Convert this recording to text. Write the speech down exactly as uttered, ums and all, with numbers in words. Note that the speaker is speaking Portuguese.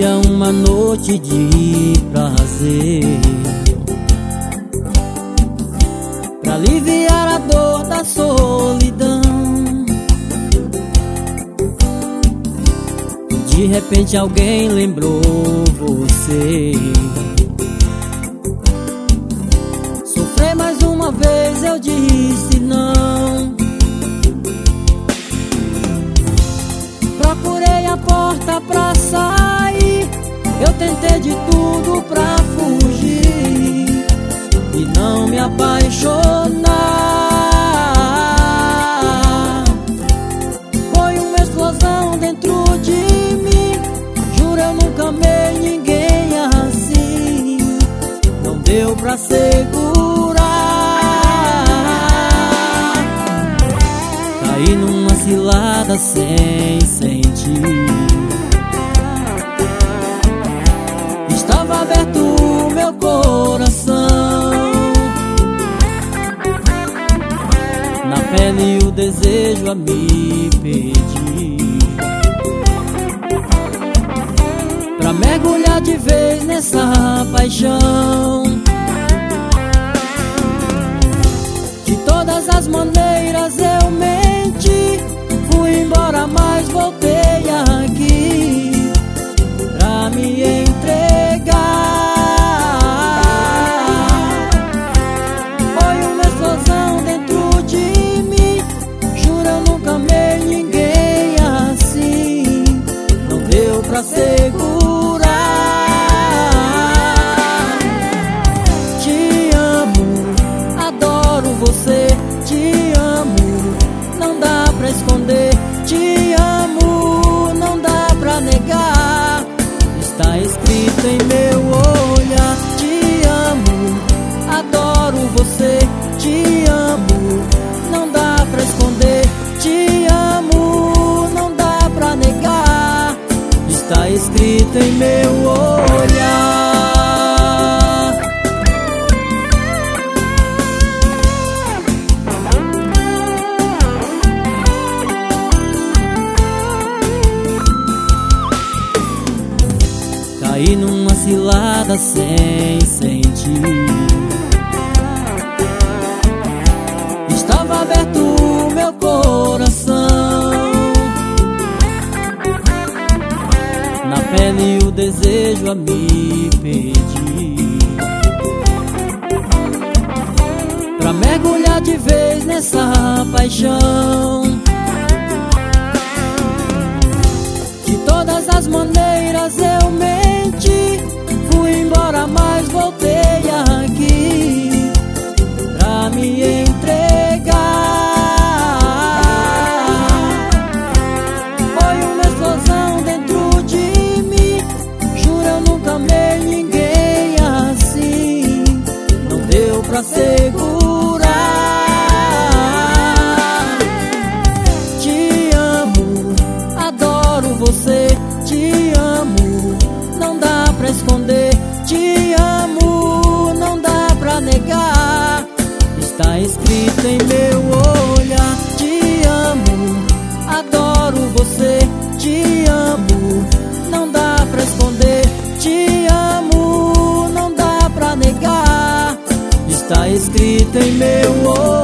dia uma noite de prazer, pra aliviar a dor da solidão. De repente alguém lembrou você. Sofrer mais uma vez, eu disse não. Procurei a porta pra sair, eu tentei de tudo pra fugir e não me apaixonar. Foi uma explosão dentro de mim, juro eu nunca amei ninguém assim. Não deu pra segurar, caí numa cilada sem sentir. Estava aberto o meu coração, na pele o desejo a me pedir, pra mergulhar de vez nessa paixão. De todas as maneiras eu menti, fui embora mas voltei aqui pra me entregar. Foi uma explosão dentro de mim, juro eu nunca amei ninguém assim. Não deu pra segurar. Te amo, adoro você, te amo, não dá pra esconder. Te amo, não dá pra negar, está escrito em meu olhar. Te amo, adoro você, te amo, não dá pra esconder. Te amo, não dá pra negar, está escrito em meu olhar. Caí numa cilada sem sentir. Estava aberto o meu coração, na pele o desejo a me pedir, pra mergulhar de vez nessa paixão. De todas as maneiras eu menti, fui embora mas voltei aqui pra me entregar. Foi uma explosão dentro de mim, juro eu nunca amei ninguém assim. Não deu pra segurar. Te amo, adoro você, te amo, não dá pra esconder. Te amo, não dá pra negar, está escrito em meu olhar. Te amo, adoro você, te amo, não dá pra esconder. Te amo, não dá pra negar, está escrito em meu olhar.